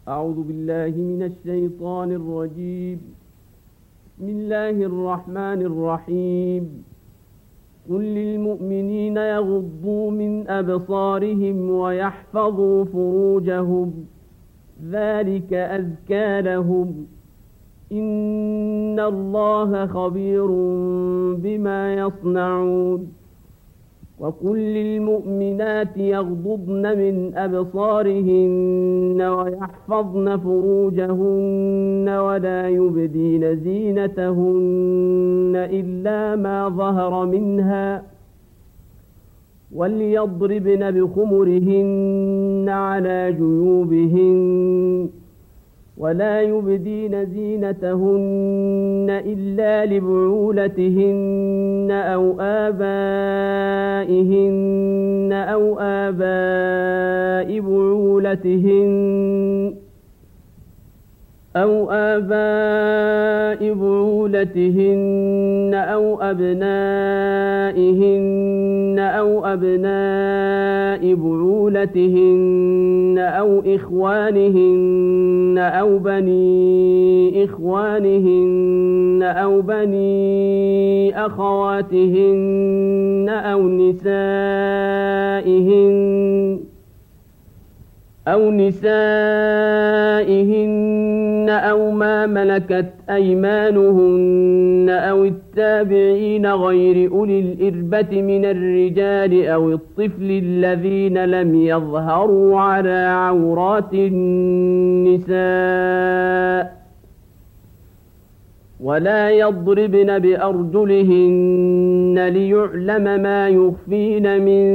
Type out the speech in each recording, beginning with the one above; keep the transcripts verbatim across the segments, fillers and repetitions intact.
أعوذ بالله من الشيطان الرجيم. بسم الله الرحمن الرحيم. قل للمؤمنين يغضوا من أبصارهم ويحفظوا فروجهم ذلك أزكى لهم إن الله خبير بما يصنعون. وقل للمؤمنات يغضضن من أبصارهن ويحفظن فروجهن ولا يبدين زينتهن إلا ما ظهر منها وليضربن بخمرهن على جيوبهن ولا يبدين زينتهن إلا لبعولتهن أو آبائهن أو آباء بعولتهن أو آباء بعولتهن أو أبنائهن أو أبناء بعولتهن أو إخوانهن أو بني إخوانهن أو بني أخواتهن أو نسائهن أو نسائهن أو ما ملكت أيمانهن أو التابعين غير أولي الإربة من الرجال أو الطفل الذين لم يظهروا على عورات النساء ولا يضربن بأرجلهن ليعلم ما يخفين من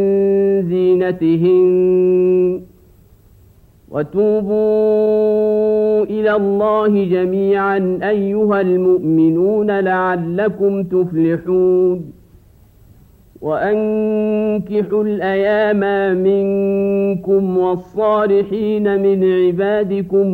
زينتهن. وتوبوا إلى الله جميعا أيها المؤمنون لعلكم تفلحون. وأنكحوا الأيام منكم والصالحين من عبادكم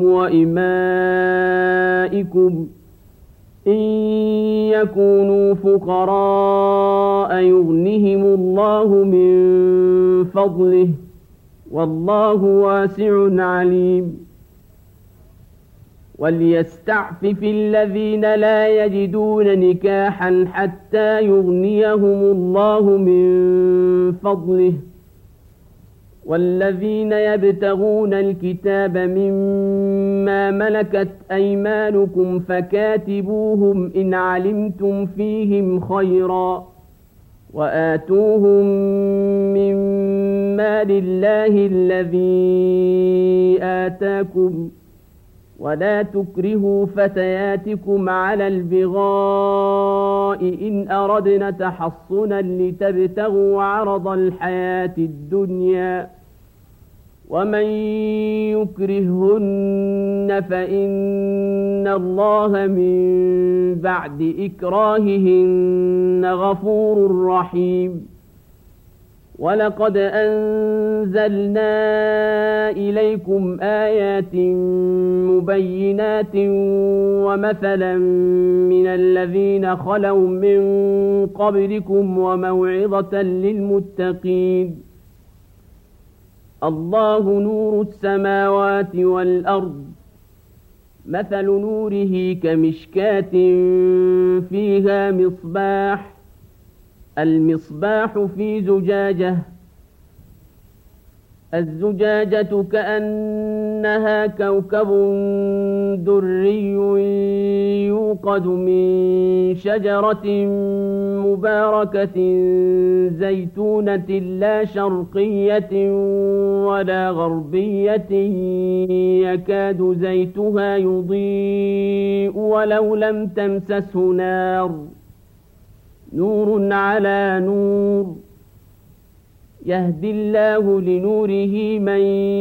وإمائكم إن يكونوا فقراء يغنهم الله من فضله والله واسع عليم. وليستعفف الذين لا يجدون نكاحا حتى يغنيهم الله من فضله والذين يبتغون الكتاب مما ملكت أيمانكم فكاتبوهم إن علمتم فيهم خيرا وآتوهم من مال الله الذي آتاكم ولا تكرهوا فتياتكم على البغاء إن أردنا تحصنا لتبتغوا عرض الحياة الدنيا ومن يكرهن فإن الله من بعد إكراههن غفور رحيم. ولقد أنزلنا إليكم آيات مبينات ومثلا من الذين خلوا من قبلكم وموعظة للمتقين. الله نور السماوات والأرض مثل نوره كمشكاة فيها مصباح المصباح في زجاجة الزجاجة كأنها كوكب دري يوقد من شجرة مباركة زيتونة لا شرقية ولا غربية يكاد زيتها يضيء ولو لم تمسسه نار نور على نور يهدي الله لنوره من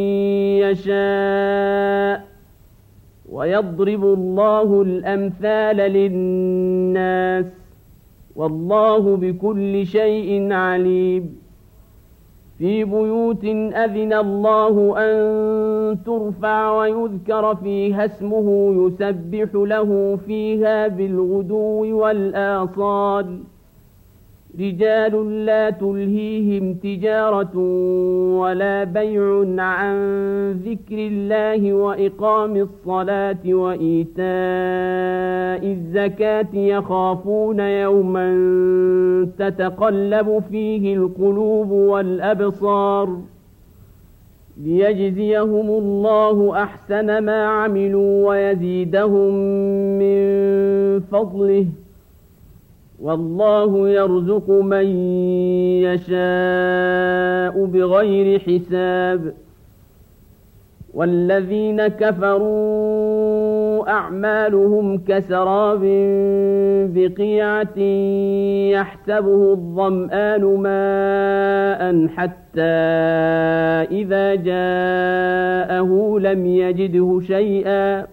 يشاء ويضرب الله الأمثال للناس والله بكل شيء عليم. في بيوت أذن الله أن ترفع ويذكر فيها اسمه يسبح له فيها بالغدو والآصال رجال لا تلهيهم تجارة ولا بيع عن ذكر الله وإقام الصلاة وإيتاء الزكاة يخافون يوما تتقلب فيه القلوب والأبصار ليجزيهم الله أحسن ما عملوا ويزيدهم من فضله والله يرزق من يشاء بغير حساب. والذين كفروا أعمالهم كسراب بقيعة يحسبه الظمآن ماء حتى إذا جاءه لم يجده شيئا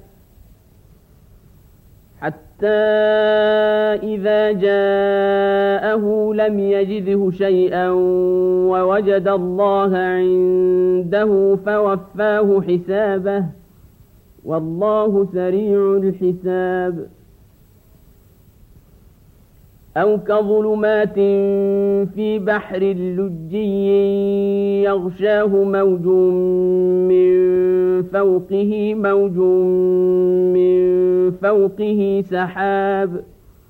حتى إذا جاءه لم يجده شيئا ووجد الله عنده فوفاه حسابه والله سريع الحساب. أو كظلمات في بحر لجي يغشاه موج من فوقه موج من فوقه سحاب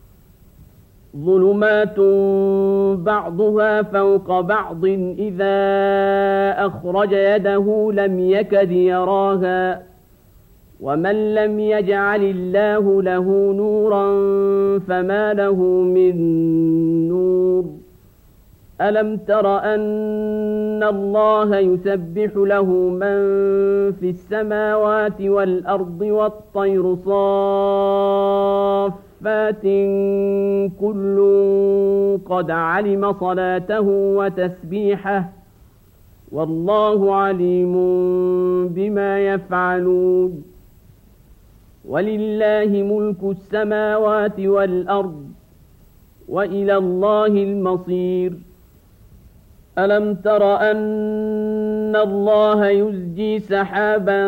ظلمات بعضها فوق بعض إذا أخرج يده لم يكد يراها ومن لم يجعل الله له نورا فما له من نور. ألم تر أن الله يسبح له من في السماوات والأرض والطير صافات كل قد علم صلاته وتسبيحه والله عليم بما يفعلون. ولله ملك السماوات والأرض وإلى الله المصير. ألم تر أن الله يزجي سحابا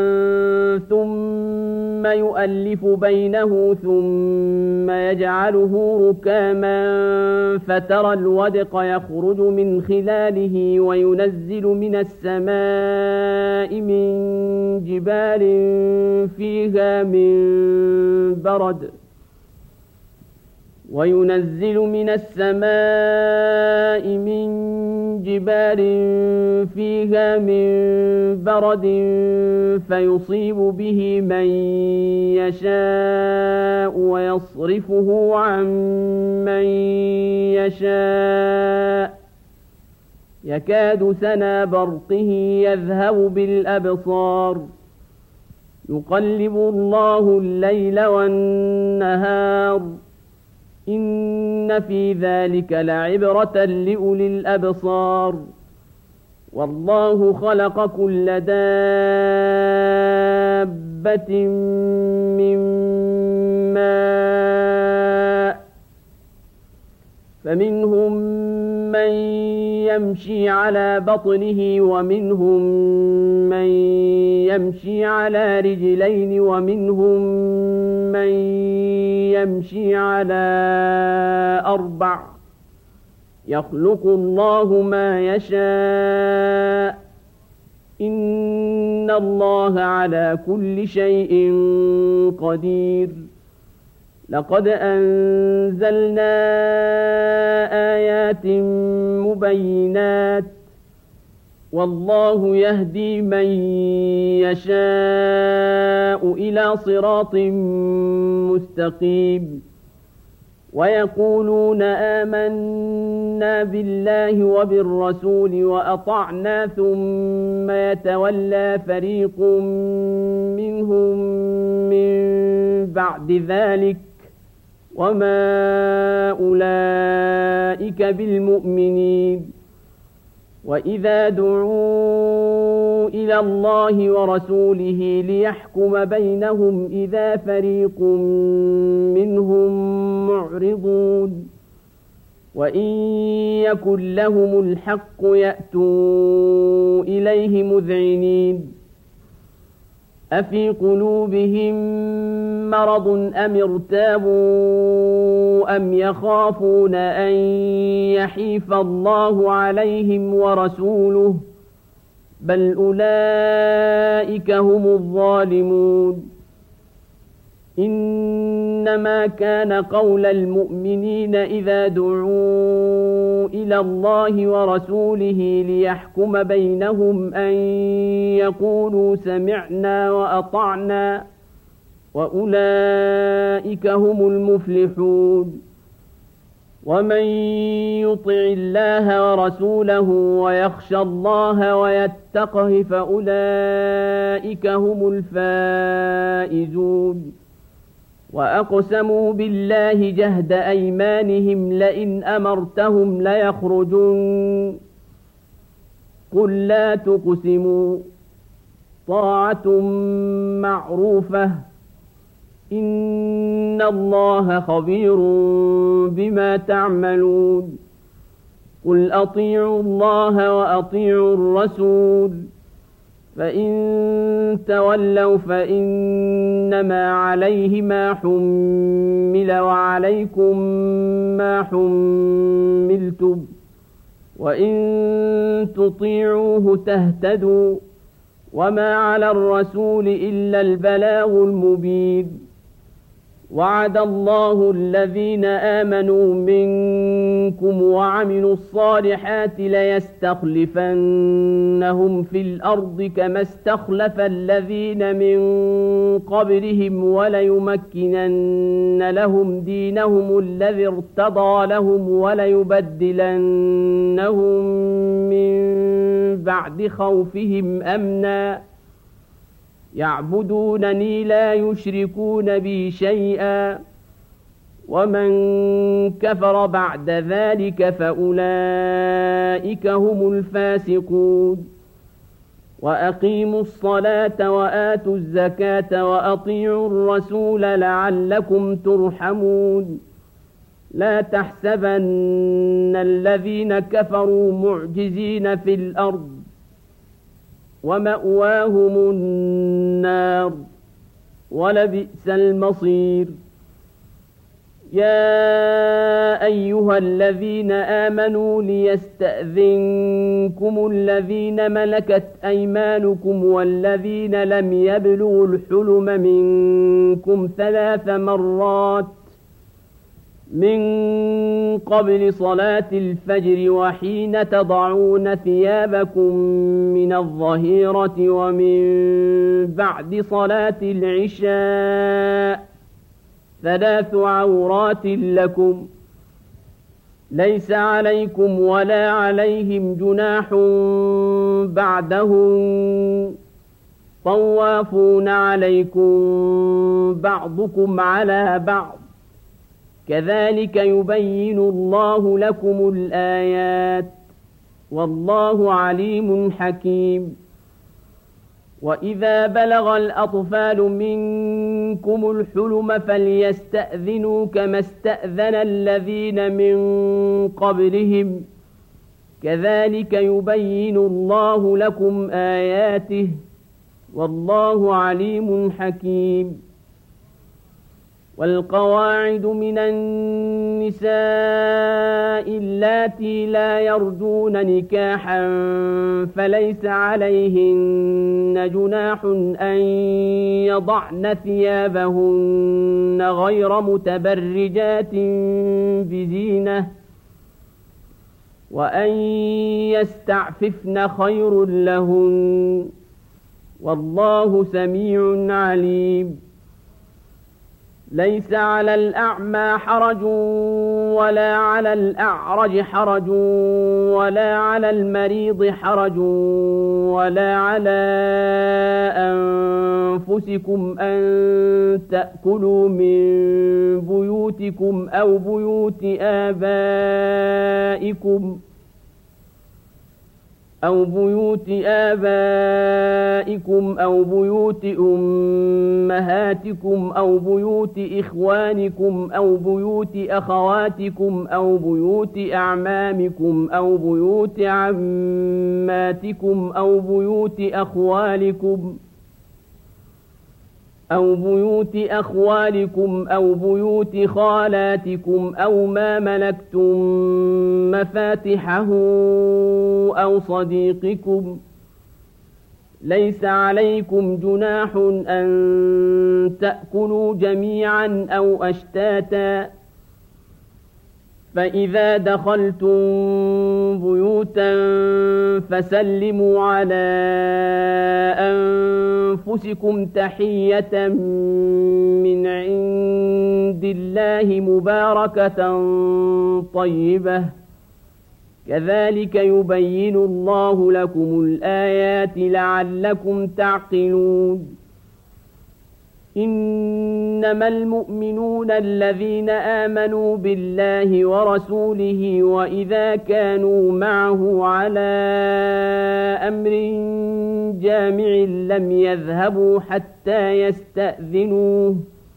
ثم يؤلف بينه ثم يجعله ركاما فترى الودق يخرج من خلاله وينزل من السماء من جبال فيها من برد وينزل من السماء من جبال فيها من برد فيصيب به من يشاء ويصرفه عن من يشاء يكاد سنا برقه يذهب بالأبصار يقلب الله الليل والنهار إن في ذلك لعبرة لأولي الأبصار. والله خلق كل دابة من ماء فمنهم من يمشي على بطنه ومنهم من يمشي على رجلين ومنهم من يمشي على أربع يخلق الله ما يشاء إن الله على كل شيء قدير. لقد أنزلنا آيات مبينات والله يهدي من يشاء إلى صراط مستقيم. ويقولون آمنا بالله وبالرسول وأطعنا ثم يتولى فريق منهم من بعد ذلك وما أولئك بالمؤمنين. وإذا دعوا إلى الله ورسوله ليحكم بينهم إذا فريق منهم معرضون وإن يكن لهم الحق يأتوا إليه مذعنين. أفي قلوبهم مرض أم ارتابوا أم يخافون أن يحيف الله عليهم ورسوله بل أولئك هم الظالمون إنما كان قول المؤمنين إذا دعوا إلى الله ورسوله ليحكم بينهم أن يقولوا سمعنا وأطعنا وأولئك هم المفلحون ومن يطع الله ورسوله ويخشى الله ويتقه فأولئك هم الفائزون وأقسموا بالله جهد أيمانهم لئن أمرتهم ليخرجون قل لا تقسموا طاعة معروفة إن الله خبير بما تعملون قل أطيعوا الله وأطيعوا الرسول فإن تولوا فإنما عليه ما حمل وعليكم ما حملتم وإن تطيعوه تهتدوا وما على الرسول إلا البلاغ المبين وعد الله الذين آمنوا منكم وعملوا الصالحات ليستخلفنهم في الأرض كما استخلف الذين من قبلهم وليمكنن لهم دينهم الذي ارتضى لهم وليبدلنهم من بعد خوفهم أمنا يعبدونني لا يشركون بي شيئا ومن كفر بعد ذلك فأولئك هم الفاسقون وأقيموا الصلاة وآتوا الزكاة وأطيعوا الرسول لعلكم ترحمون لا تحسبن الذين كفروا معجزين في الأرض ومأواهم النار ولبئس المصير يا أيها الذين آمنوا ليستأذنكم الذين ملكت أيمانكم والذين لم يبلغوا الحلم منكم ثلاث مرات من قبل صلاة الفجر وحين تضعون ثيابكم من الظهيرة ومن بعد صلاة العشاء ثلاث عورات لكم ليس عليكم ولا عليهم جناح بعدهم طوافون عليكم بعضكم على بعض كذلك يبين الله لكم الآيات والله عليم حكيم وإذا بلغ الأطفال منكم الحلم فليستأذنوا كما استأذن الذين من قبلهم كذلك يبين الله لكم آياته والله عليم حكيم والقواعد من النساء اللاتي لا يرجون نكاحا فليس عليهن جناح أن يضعن ثيابهن غير متبرجات بزينة وأن يستعففن خير لهن والله سميع عليم ليس على الأعمى حرج ولا على الأعرج حرج ولا على المريض حرج ولا على أنفسكم أن تأكلوا من بيوتكم أو بيوت آبائكم أو بيوت آبائكم أو بيوت أمهاتكم أو بيوت إخوانكم أو بيوت أخواتكم أو بيوت أعمامكم أو بيوت عماتكم أو بيوت أخوالكم أو بيوت أخوالكم أو بيوت خالاتكم أو ما ملكتم مفاتحه أو صديقكم. ليس عليكم جناح أن تأكلوا جميعا أو أشتاتا. فإذا دخلتم بيوتا فسلموا على أنفسكم تحية من عند الله مباركة طيبة. كذلك يبين الله لكم الآيات لعلكم تعقلون. إنما المؤمنون الذين آمنوا بالله ورسوله وإذا كانوا معه على أمر جامع لم يذهبوا حتى يستأذنوه.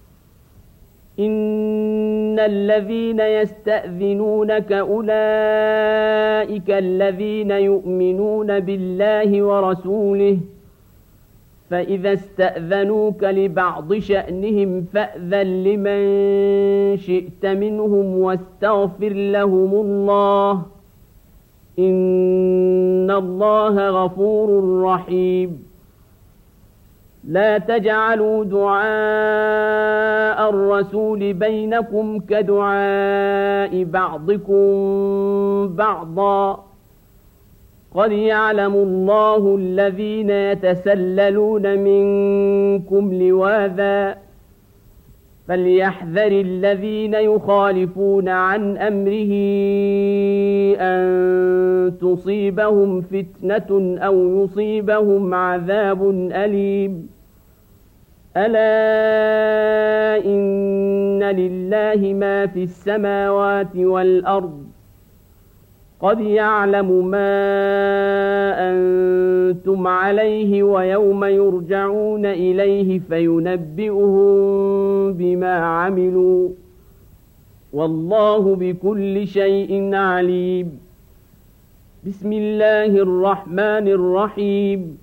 إن الذين يستأذنونك أولئك الذين يؤمنون بالله ورسوله. فإذا استأذنوك لبعض شأنهم فأذن لمن شئت منهم واستغفر لهم الله. إن الله غفور رحيم. لا تجعلوا دعاء الرسول بينكم كدعاء بعضكم بعضا. قد يعلم الله الذين يتسللون منكم لواذا. فليحذر الذين يخالفون عن أمره أن تصيبهم فتنة أو يصيبهم عذاب أليم. ألا إن لله ما في السماوات والأرض. قد يعلم ما أنتم عليه ويوم يرجعون إليه فينبئهم بما عملوا. والله بكل شيء عليم. بسم الله الرحمن الرحيم.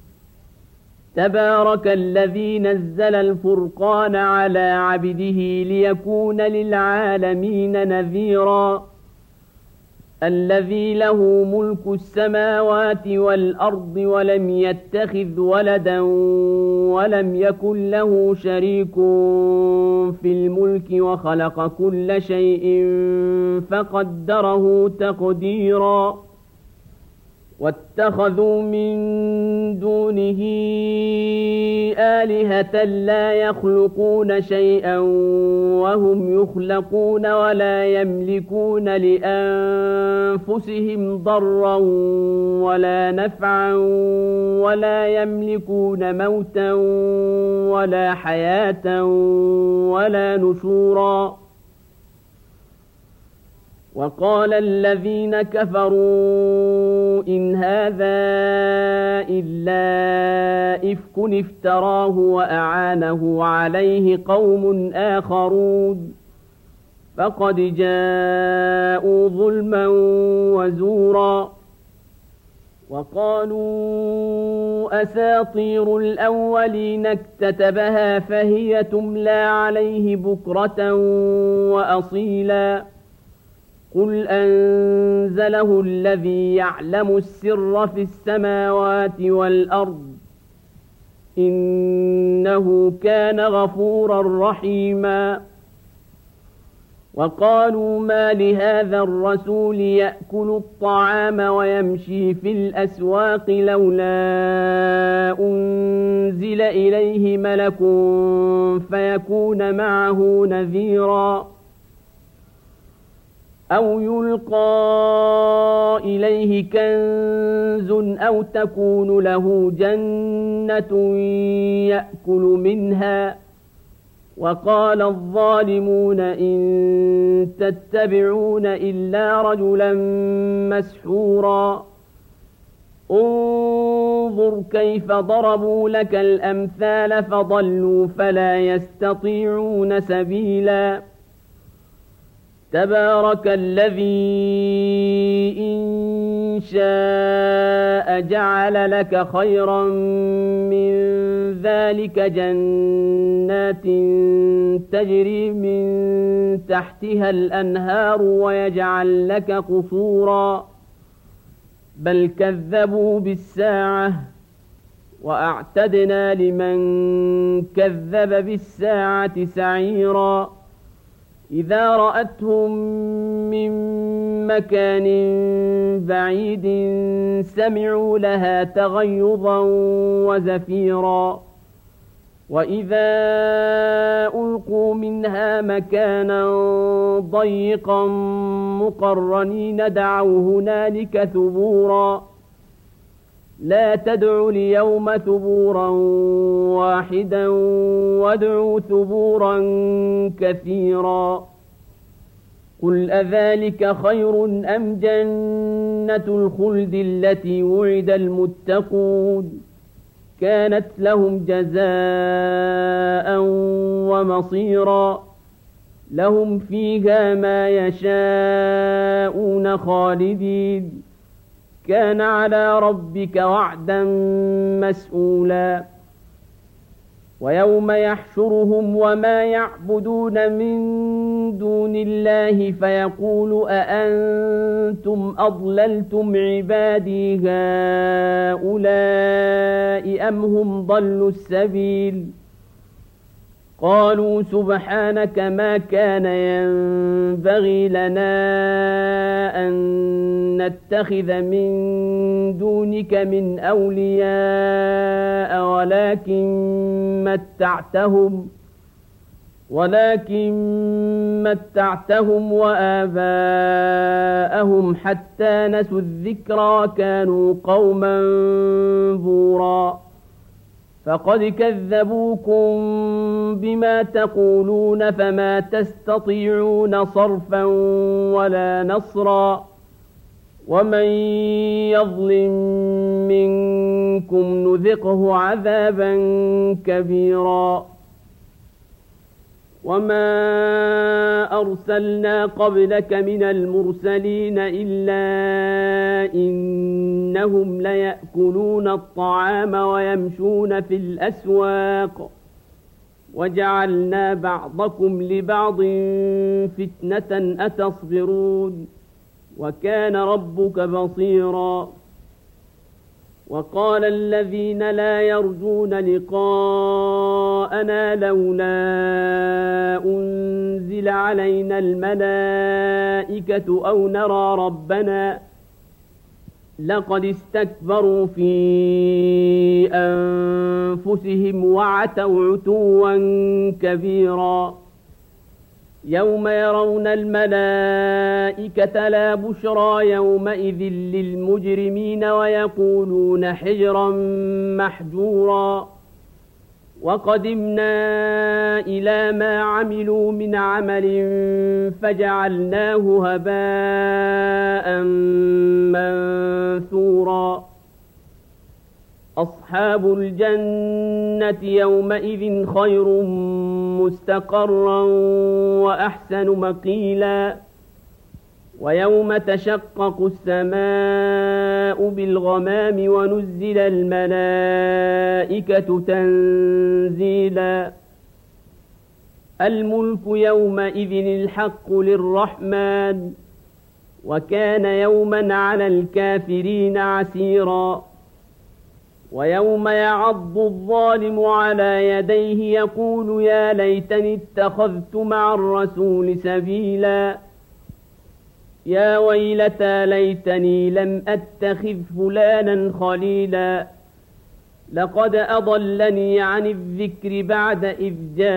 تبارك الذي نزل الفرقان على عبده ليكون للعالمين نذيرا. الذي له ملك السماوات والأرض ولم يتخذ ولدا ولم يكن له شريك في الملك وخلق كل شيء فقدره تقديرا. واتخذوا من دونه آلهة لا يخلقون شيئا وهم يخلقون ولا يملكون لأنفسهم ضرا ولا نفعا ولا يملكون موتا ولا حياة ولا نشورا. وقال الذين كفروا إن هذا إلا إفك افتراه وأعانه عليه قوم آخرون فقد جاءوا ظلما وزورا. وقالوا أساطير الأولين اكتتبها فهي تملى عليه بكرة وأصيلا. قل أنزله الذي يعلم السر في السماوات والأرض إنه كان غفورا رحيما. وقالوا ما لهذا الرسول يأكل الطعام ويمشي في الأسواق لولا أنزل إليه ملك فيكون معه نذيرا. أو يلقى إليه كنز أو تكون له جنة يأكل منها. وقال الظالمون إن تتبعون إلا رجلا مسحورا. انظر كيف ضربوا لك الأمثال فضلوا فلا يستطيعون سبيلا. تبارك الذي إن شاء جعل لك خيرا من ذلك جنات تجري من تحتها الأنهار ويجعل لك قصورا بل كذبوا بالساعة وأعتدنا لمن كذب بالساعة سعيرا إذا رأتهم من مكان بعيد سمعوا لها تغيظا وزفيرا وإذا ألقوا منها مكانا ضيقا مقرنين دعوا هنالك ثبورا لا تدعوا اليوم ثبورا واحدا وادعوا ثبورا كثيرا قل أذلك خير أم جنة الخلد التي وعد المتقون كانت لهم جزاء ومصيرا لهم فيها ما يشاءون خالدين كان على ربك وعدا مسئولا ويوم يحشرهم وما يعبدون من دون الله فيقول أأنتم أضللتم عبادي هؤلاء أم هم ضلوا السبيل قالوا سبحانك ما كان ينبغي لنا أن نتخذ من دونك من أولياء ولكن متعتهم ولكن متعتهم وآباءهم حتى نسوا الذكرى كانوا قوما بورا فقد كذبوكم بما تقولون فما تستطيعون صرفا ولا نصرا ومن يظلم منكم نذقه عذابا كبيرا وما أرسلنا قبلك من المرسلين إلا إنهم ليأكلون الطعام ويمشون في الأسواق وجعلنا بعضكم لبعض فتنة أتصبرون وكان ربك بصيرا وقال الذين لا يرجون لقاءنا لولا أنزل علينا الملائكة أو نرى ربنا لقد استكبروا في أنفسهم وعتوا عتوا كبيرا يوم يرون الملائكة لا بشرى يومئذ للمجرمين ويقولون حجرا محجورا وقدمنا إلى ما عملوا من عمل فجعلناه هباء منثورا أصحاب الجنة يومئذ خير مستقرا وأحسن مقيلا ويوم تشقق السماء بالغمام ونزل الملائكة تنزيلا الملك يومئذ الحق للرحمن وكان يوما على الكافرين عسيرا ويوم يعض الظالم على يديه يقول يا ليتني اتخذت مع الرسول سبيلا يا ويلتى ليتني لم أتخذ فلانا خليلا لقد أضلني عن الذكر بعد إذ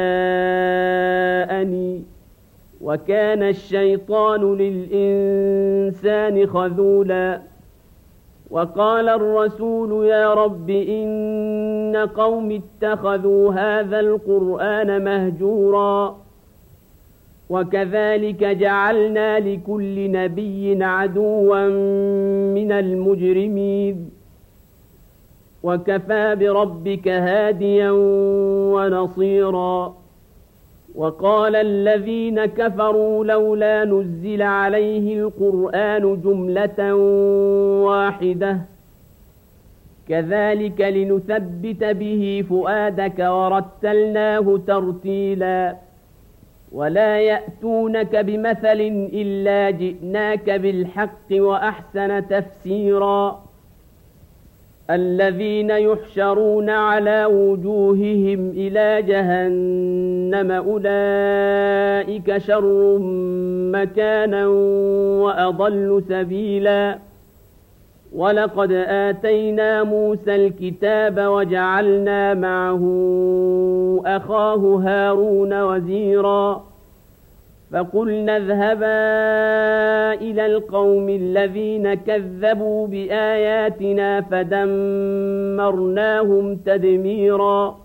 جاءني وكان الشيطان للإنسان خذولا وقال الرسول يا رب إن قوم اتخذوا هذا القرآن مهجورا وكذلك جعلنا لكل نبي عدوا من المجرمين وكفى بربك هاديا ونصيرا وقال الذين كفروا لولا نزل عليه القرآن جملة واحدة كذلك لنثبت به فؤادك ورتلناه ترتيلا ولا يأتونك بمثل إلا جئناك بالحق وأحسن تفسيرا الذين يحشرون على وجوههم إلى جهنم أولئك شر مكانا وأضل سبيلا ولقد آتينا موسى الكتاب وجعلنا معه أخاه هارون وزيرا فقلنا اذهبا إلى القوم الذين كذبوا بآياتنا فدمرناهم تدميرا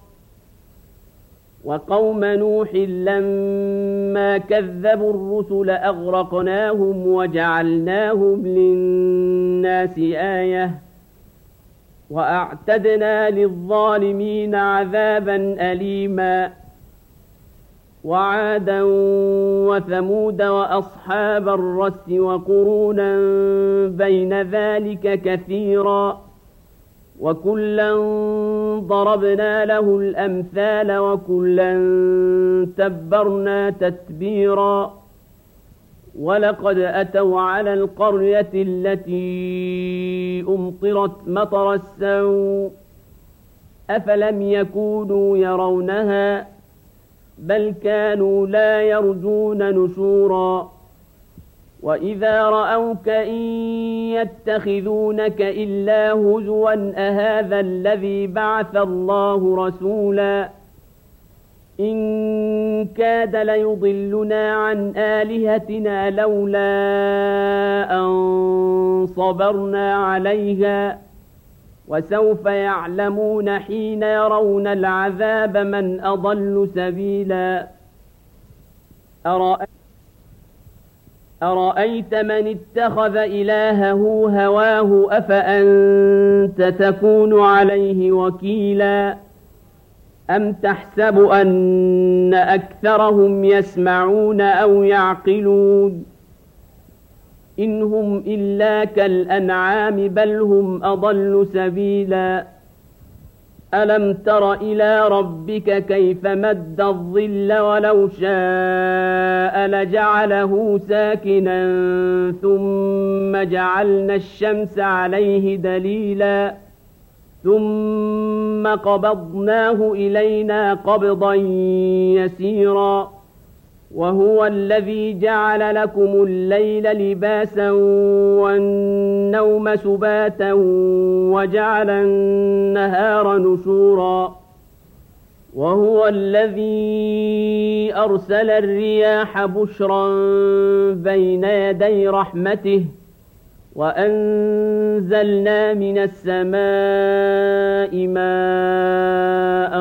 وقوم نوح لما كذبوا الرسل أغرقناهم وجعلناهم للناس آية وأعتدنا للظالمين عذابا أليما وعادا وثمود وأصحاب الرس وقرونا بين ذلك كثيرا وكلا ضربنا له الأمثال وكلا تبرنا تتبيرا ولقد أتوا على القرية التي أمطرت مطر السوء أفلم يكونوا يرونها بل كانوا لا يرجون نشورا وإذا رأوك إن يتخذونك إلا هزوا أهذا الذي بعث الله رسولا إن كاد ليضلنا عن آلهتنا لولا أن صبرنا عليها وسوف يعلمون حين يرون العذاب من أضل سبيلا أرأيت أرأيت من اتخذ إلهه هواه أفأنت تكون عليه وكيلا أم تحسب أن أكثرهم يسمعون أو يعقلون إن هم إلا كالأنعام بل هم أضل سبيلا ألم تر إلى ربك كيف مد الظل ولو شاء لجعله ساكنا ثم جعلنا الشمس عليه دليلا ثم قبضناه إلينا قبضا يسيرا وهو الذي جعل لكم الليل لباسا والنوم سباتا وجعل النهار نشورا وهو الذي أرسل الرياح بشرا بين يدي رحمته وأنزلنا من السماء ماء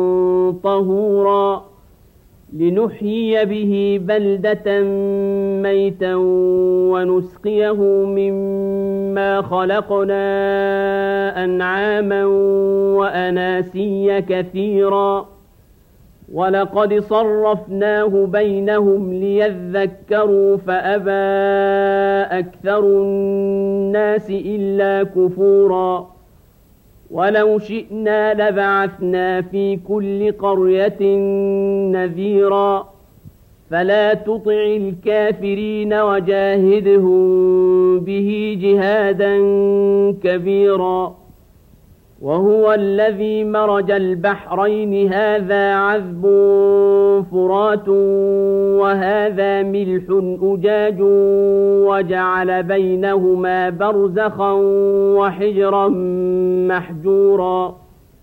طهورا لنحيي به بلدة ميتا ونسقيه مما خلقنا أنعاما وأناسيا كثيرا ولقد صرفناه بينهم ليذكروا فأبى أكثر الناس إلا كفورا ولو شئنا لبعثنا في كل قرية نذيرا فلا تطع الكافرين وجاهدهم به جهادا كبيرا وهو الذي مرج البحرين هذا عذب فرات وهذا ملح أجاج وجعل بينهما برزخا وحجرا محجورا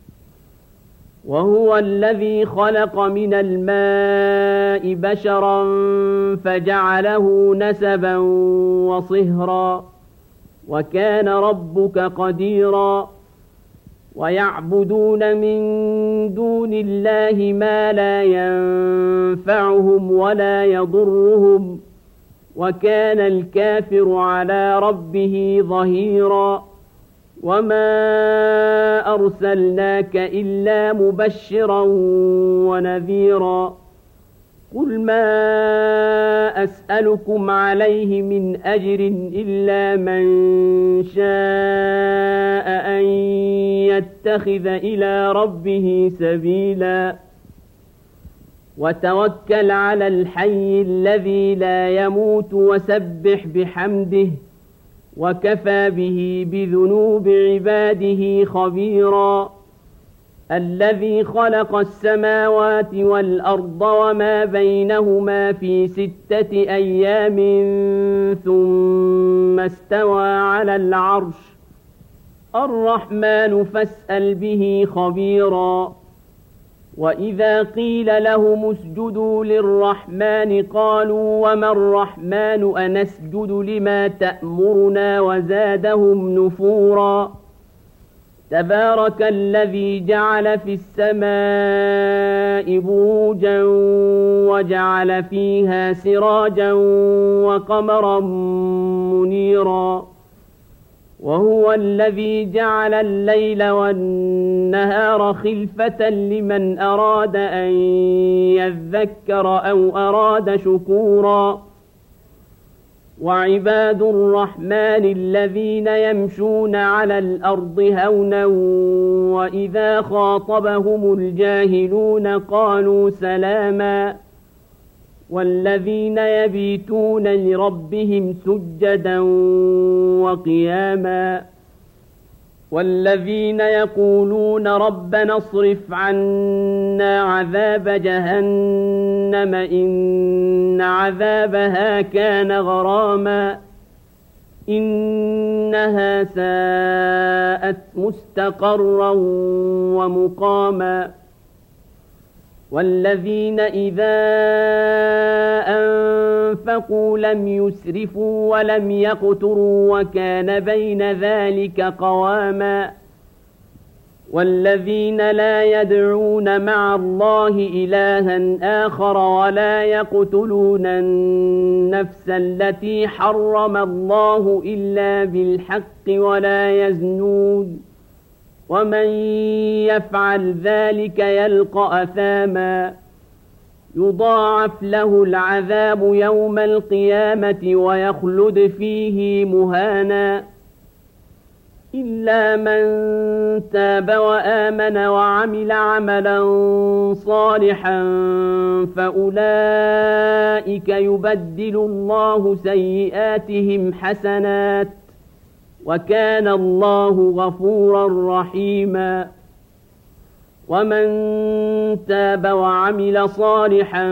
وهو الذي خلق من الماء بشرا فجعله نسبا وصهرا وكان ربك قديرا ويعبدون من دون الله ما لا ينفعهم ولا يضرهم وكان الكافر على ربه ظهيرا وما أرسلناك إلا مبشرا ونذيرا قل ما أسألكم عليه من أجر إلا من شاء أن يتخذ إلى ربه سبيلا وتوكل على الحي الذي لا يموت وسبح بحمده وكفى به بذنوب عباده خبيرا الذي خلق السماوات والأرض وما بينهما في ستة أيام ثم استوى على العرش الرحمن فاسأل به خبيرا وإذا قيل لهم اسجدوا للرحمن قالوا وما الرحمن أنسجد لما تأمرنا وزادهم نفورا تبارك الذي جعل في السماء بروجا وجعل فيها سراجا وقمرا منيرا وهو الذي جعل الليل والنهار خلفة لمن أراد أن يذكر أو أراد شكورا وعباد الرحمن الذين يمشون على الأرض هونا وإذا خاطبهم الجاهلون قالوا سلاما والذين يبيتون لربهم سجدا وقياما والذين يقولون ربنا اصرف عنا عذاب جهنم إن عذابها كان غراما إنها ساءت مستقرا ومقاما والذين إذا أنفقوا لم يسرفوا ولم يقتروا وكان بين ذلك قواما والذين لا يدعون مع الله إلها آخر ولا يقتلون النفس التي حرم الله إلا بالحق ولا يزنون ومن يفعل ذلك يلقى أثاما يضاعف له العذاب يوم القيامة ويخلد فيه مهانا إلا من تاب وآمن وعمل عملا صالحا فأولئك يبدل الله سيئاتهم حسنات وكان الله غفورا رحيما ومن تاب وعمل صالحا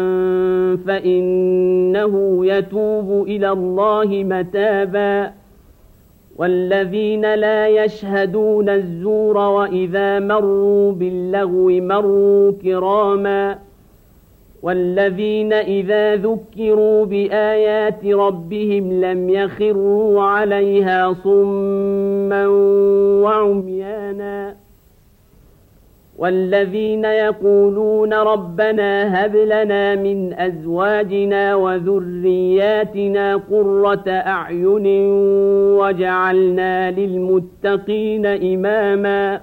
فإنه يتوب إلى الله متابا والذين لا يشهدون الزور وإذا مروا باللغو مروا كراما والذين إذا ذكروا بآيات ربهم لم يخروا عليها صما وعميانا والذين يقولون ربنا هب لنا من أزواجنا وذرياتنا قرة أعين وجعلنا للمتقين إماما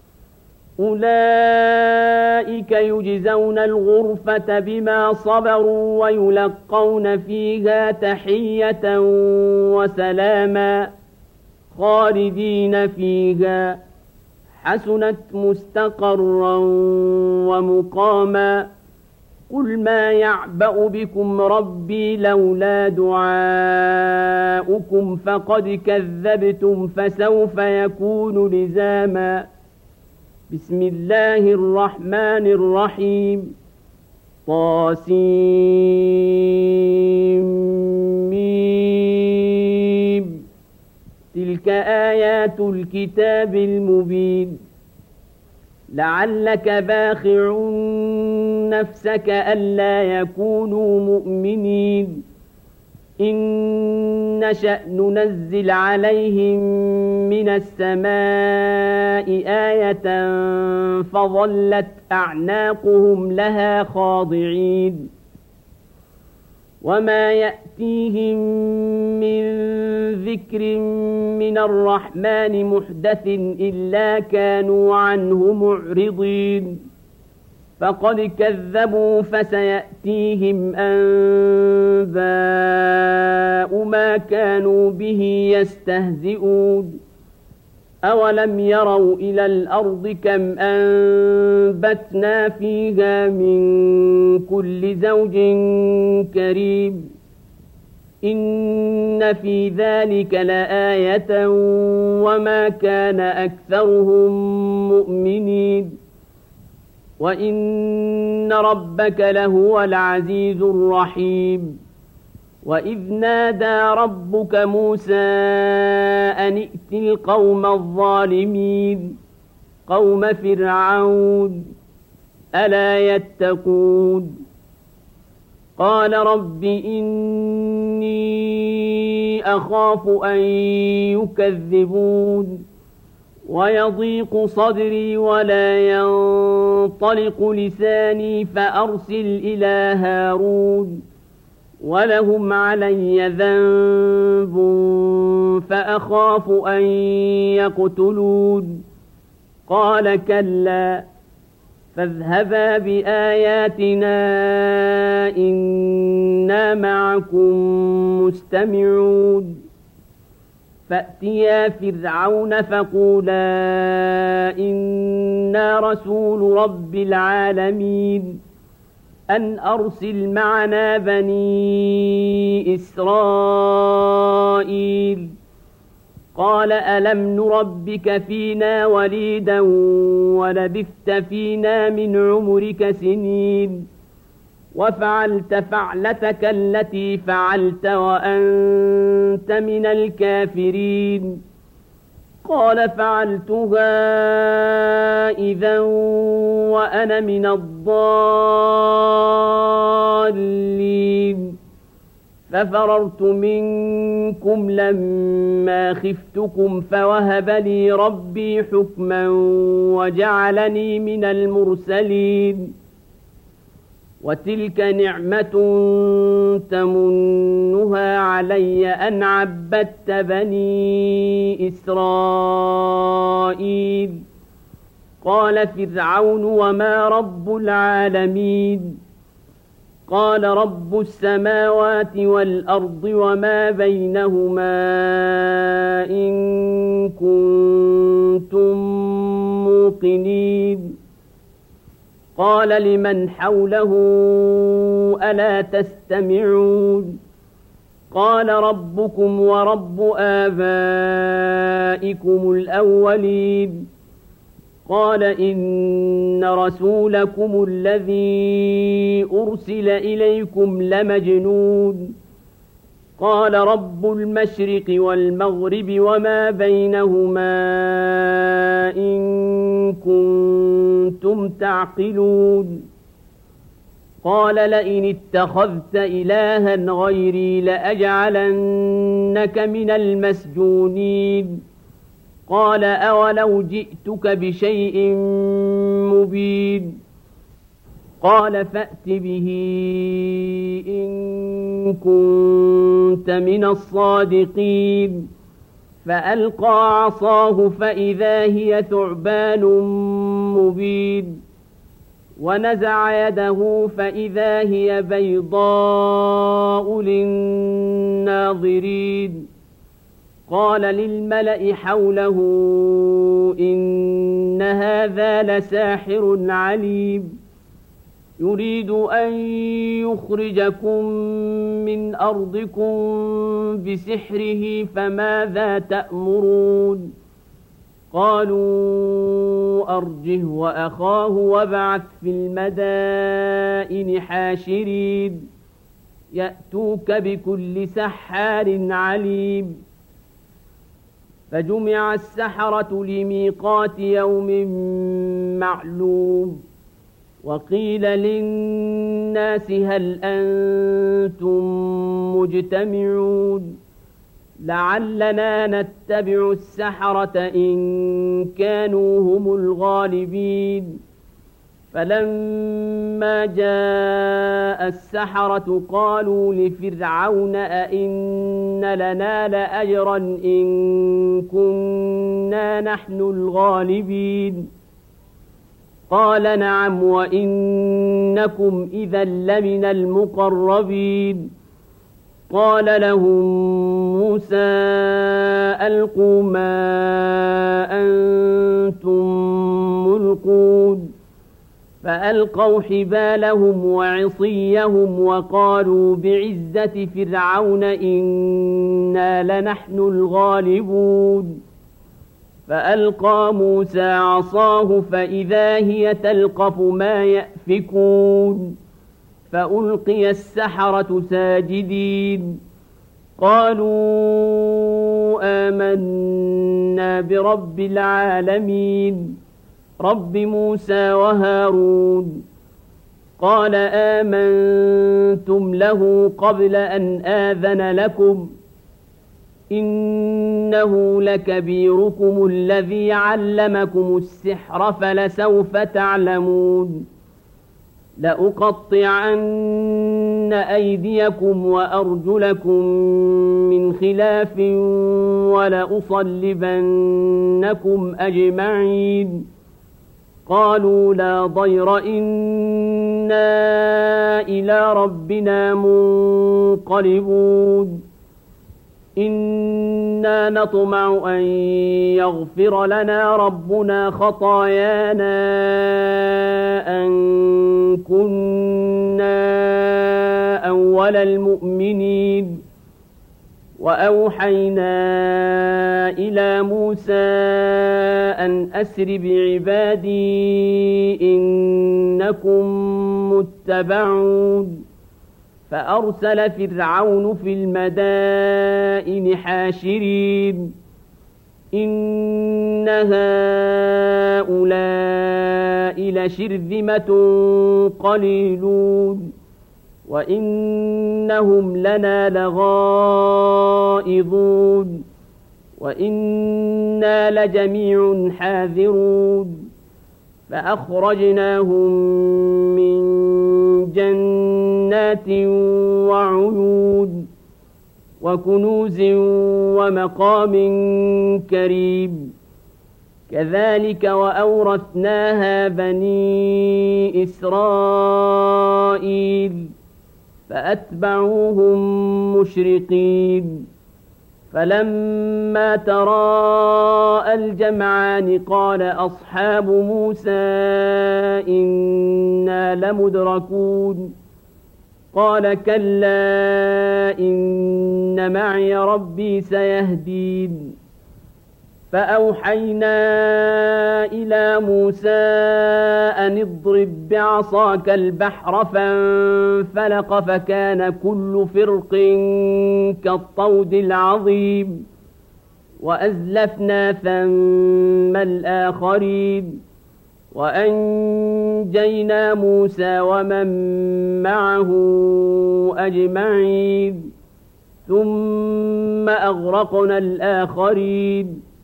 أولئك يجزون الغرفة بما صبروا ويلقون فيها تحية وسلاما خالدين فيها حسنت مستقرا ومقاما قل ما يعبأ بكم ربي لولا دعاؤكم فقد كذبتم فسوف يكون لزاما بسم الله الرحمن الرحيم طاسيم تلك آيات الكتاب المبين لعلك باخع نفسك ألا يكونوا مؤمنين إن نشأ ننزل عليهم من السماء آية فظلت أعناقهم لها خاضعين وما يأتيهم من ذكر من الرحمن محدث إلا كانوا عنه معرضين فقد كذبوا فسيأتيهم أنباء ما كانوا به يستهزئون أولم يروا إلى الأرض كم أنبتنا فيها من كل زوج كريم إن في ذلك لآية وما كان أكثرهم مؤمنين وإن ربك لهو العزيز الرحيم وإذ نادى ربك موسى أن ائت القوم الظالمين قوم فرعون ألا يتقون قال رب إني أخاف أن يكذبون ويضيق صدري ولا ينطلق لساني فأرسل إلى هارون ولهم علي ذنب فأخاف أن يقتلون قال كلا فاذهبا بآياتنا إنا معكم مستمعون فأتيا فرعون فقولا إنا رسول رب العالمين أن أرسل معنا بني إسرائيل قال ألم نربك فينا وليدا ولبثت فينا من عمرك سنين وفعلت فعلتك التي فعلت وأنت من الكافرين قال فعلتها إذا وأنا من الضالين ففررت منكم لما خفتكم فوهب لي ربي حكما وجعلني من المرسلين وتلك نعمة تمنها علي أن عبدت بني إسرائيل قال فرعون وما رب العالمين قال رب السماوات والأرض وما بينهما إن كنتم موقنين قال لمن حوله ألا تستمعون قال ربكم ورب آبائكم الأولين قال إن رسولكم الذي أرسل إليكم لمجنون قال رب المشرق والمغرب وما بينهما إن كنتم تعقلون قال لئن اتخذت إلها غيري لأجعلنك من المسجونين قال أولو جئتك بشيء مبين قال فأت به إن كنت من الصادقين فألقى عصاه فإذا هي ثعبان مبين ونزع يده فإذا هي بيضاء للناظرين قال للملأ حوله إن هذا لساحر عليم يريد أن يخرجكم من أرضكم بسحره فماذا تأمرون قالوا أرجه وأخاه وابعث في المدائن حاشرين يأتوك بكل سحار عليم فجمع السحرة لميقات يوم معلوم وقيل للناس هل أنتم مجتمعون لعلنا نتبع السحرة إن كانوا هم الغالبين فلما جاء السحرة قالوا لفرعون أئن لنا لأجرا إن كنا نحن الغالبين قال نعم وإنكم إذا لمن المقربين قال لهم موسى ألقوا ما أنتم ملقون فألقوا حبالهم وعصيهم وقالوا بعزة فرعون إنا لنحن الغالبون فألقى موسى عصاه فإذا هي تلقف ما يأفكون فألقي السحرة ساجدين قالوا آمنا برب العالمين رب موسى وهارون قال آمنتم له قبل أن آذن لكم إنه لكبيركم الذي علمكم السحر فلسوف تعلمون لأقطعن أيديكم وأرجلكم من خلاف ولأصلبنكم أجمعين قالوا لا ضير إنا إلى ربنا منقلبون إنا نطمع أن يغفر لنا ربنا خطايانا أن كنا أول المؤمنين وأوحينا إلى موسى أن أسر بعبادي إنكم متبعون فأرسل فرعون في المدائن حاشرين إن هؤلاء لشرذمة قليلون وإنهم لنا لغائظون وإنا لجميع حاذرون فأخرجناهم من جنات وعيون وكنوز ومقام كريم كذلك وأورثناها بني إسرائيل فأتبعوهم مشرقين فلما تراءى الجمعان قال أصحاب موسى إنا لمدركون قال كلا إن معي ربي سيهدين فأوحينا إلى موسى أن اضرب بعصاك البحر فانفلق فكان كل فرق كالطود العظيم وأزلفنا ثم الآخرين وأنجينا موسى ومن معه أجمعين ثم أغرقنا الآخرين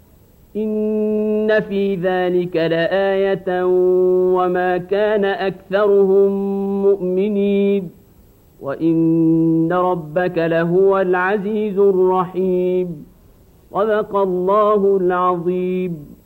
إن في ذلك لآية وما كان أكثرهم مؤمنين وإن ربك لهو العزيز الرحيم صدق الله العظيم.